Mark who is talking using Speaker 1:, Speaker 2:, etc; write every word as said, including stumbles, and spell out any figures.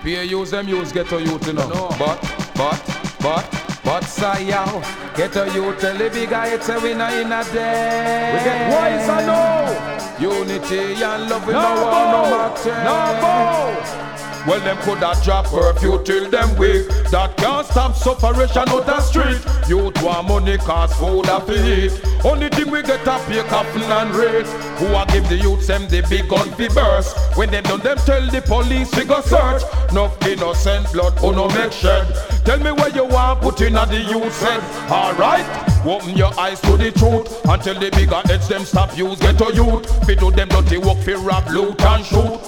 Speaker 1: Pay use them use ghetto youth, you know. No. But, but, but, but say yo, ghetto youth tell the big guy it's a winner in a day.
Speaker 2: We get wiser now.
Speaker 1: Unity and love we
Speaker 2: no
Speaker 1: no want no matter.
Speaker 2: No go.
Speaker 1: Well, them coulda drop curfew till them weak. That can't stop separation out the street. Youth want money cause food a feed. Only thing we get a pay capital and rate. Who a give the youths them the big gun fi burst? When them done them tell the police we go search. No innocent blood who no make shed. Tell me where you want put in a the youth head. Alright, open your eyes to the truth. Until the bigger heads them stop use ghetto youth. Fi do them dirty work fi rob, loot and shoot.